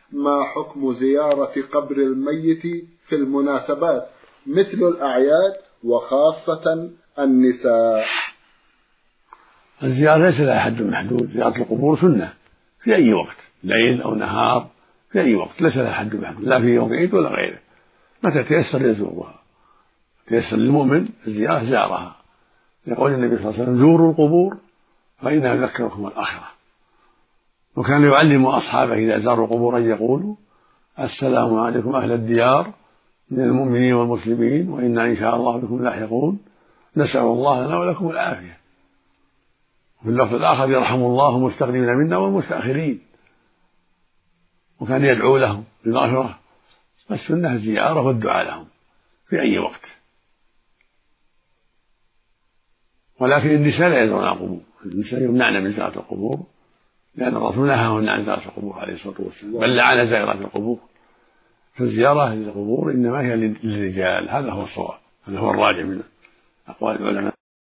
ما حكم زيارة قبر الميت في المناسبات مثل الأعياد وخاصة النساء؟ الزيارة ليس لها حد محدود، زيارة القبور سنة في أي وقت، ليل أو نهار، في أي وقت، ليس لها حد محدود، لا في يوم عيد ولا غيره، متى تيسر يزورها، تيسر للمؤمن الزيارة زارها، يقول النبي صلى الله عليه وسلم: زوروا القبور فإنها تذكركم الآخرة. وكان يعلم أصحابه إذا زاروا القبور أن يقولوا: السلام عليكم أهل الديار من المؤمنين والمسلمين وإنا إن شاء الله بكم لاحقون، نسأل الله لنا ولكم العافية. وفي اللفظ الآخر: يرحم الله المستقدمين منا والمستأخرين. وكان يدعو لهم بالمغفرة. فالسنة الزيارة والدعاء لهم في أي وقت. ولكن النساء لا يزورن القبور، النساء يمنعن من زيارة القبور، لأن الرسول نهاهن عن زيارة القبور عليه الصلاة والسلام، بل لعن زائرات القبور. فالزيارة للقبور إنما هي للرجال، هذا هو الصواب، هذا هو الراجع من أقوال العلماء.